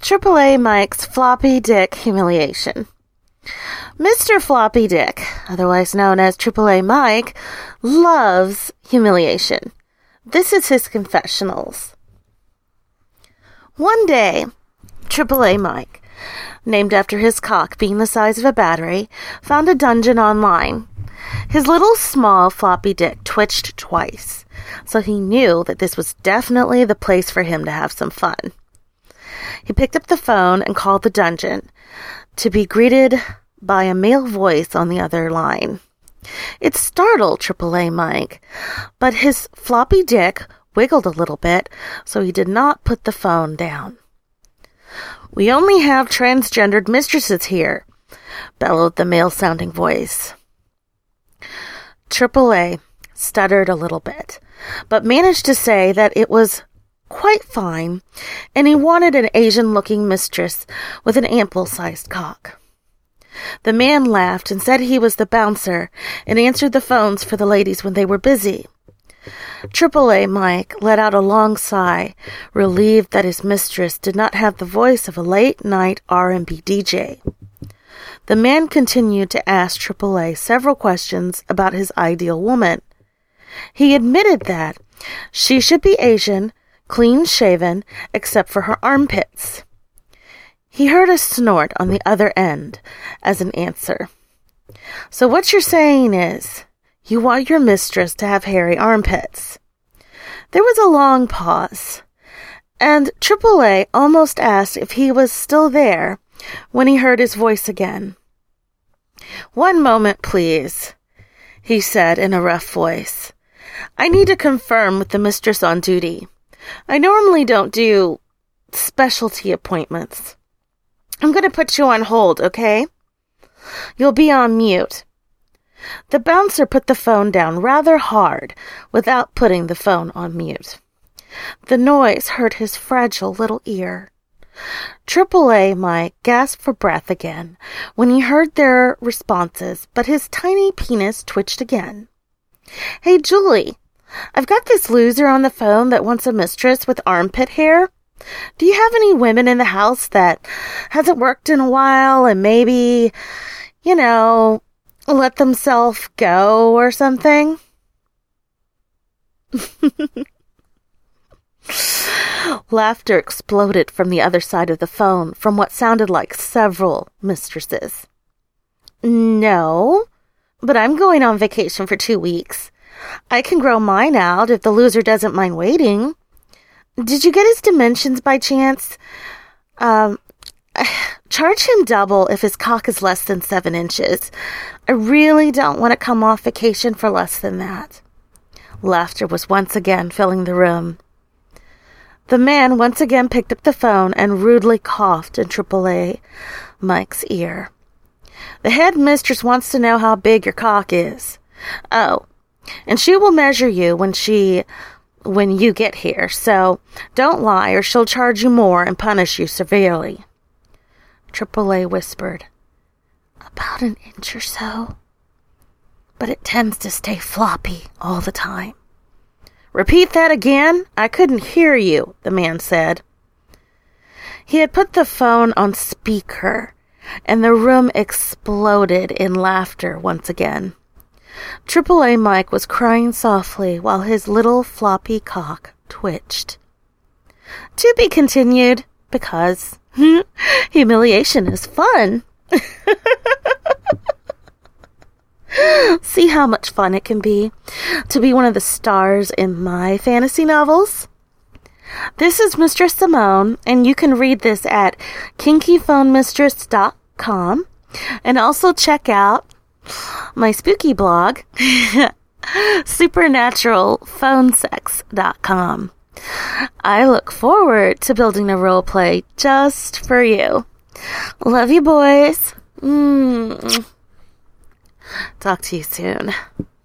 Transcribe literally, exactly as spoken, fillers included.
Triple A Mike's Floppy Dick Humiliation. Mister Floppy Dick, otherwise known as Triple A Mike, loves humiliation. This is his confessionals. One day, Triple A Mike, named after his cock being the size of a battery, found a dungeon online. His little small floppy dick twitched twice, so he knew that this was definitely the place for him to have some fun. He picked up the phone and called the dungeon, to be greeted by a male voice on the other line. It startled Triple A Mike, but his floppy dick wiggled a little bit, so he did not put the phone down. "We only have transgendered mistresses here," bellowed the male-sounding voice. Triple A stuttered a little bit, but managed to say that it was quite fine, and he wanted an Asian-looking mistress with an ample-sized cock. The man laughed and said he was the bouncer and answered the phones for the ladies when they were busy. Triple A Mike let out a long sigh, relieved that his mistress did not have the voice of a late-night R and B D J. The man continued to ask Triple A several questions about his ideal woman. He admitted that she should be Asian, clean-shaven, except for her armpits. He heard a snort on the other end as an answer. "So what you're saying is, you want your mistress to have hairy armpits." There was a long pause, and Triple A almost asked if he was still there when he heard his voice again. "One moment, please," he said in a rough voice. "I need to confirm with the mistress on duty. I normally don't do specialty appointments. I'm going to put you on hold, okay? You'll be on mute." The bouncer put the phone down rather hard without putting the phone on mute. The noise hurt his fragile little ear. Triple A Mike gasped for breath again when he heard their responses, but his tiny penis twitched again. "Hey, Julie, I've got this loser on the phone that wants a mistress with armpit hair. Do you have any women in the house that hasn't worked in a while and maybe, you know, let themselves go or something?" Laughter exploded from the other side of the phone from what sounded like several mistresses. "No, but I'm going on vacation for two weeks. I can grow mine out if the loser doesn't mind waiting. Did you get his dimensions by chance? Um, charge him double if his cock is less than seven inches. I really don't want to come off vacation for less than that." Laughter was once again filling the room. The man once again picked up the phone and rudely coughed in Triple A Mike's ear. "The head mistress wants to know how big your cock is. Oh, and she will measure you when she, when you get here, so don't lie or she'll charge you more and punish you severely." Triple A whispered, "About an inch or so, but it tends to stay floppy all the time." "Repeat that again? I couldn't hear you," the man said. He had put the phone on speaker, and the room exploded in laughter once again. Triple A Mike was crying softly while his little floppy cock twitched. To be continued, because humiliation is fun. See how much fun it can be to be one of the stars in my fantasy novels? This is Mistress Simone, and you can read this at kinky phone mistress dot com, and also check out my spooky blog, supernatural phone sex dot com. I look forward to building a role play just for you. Love you, boys. Mm. Talk to you soon.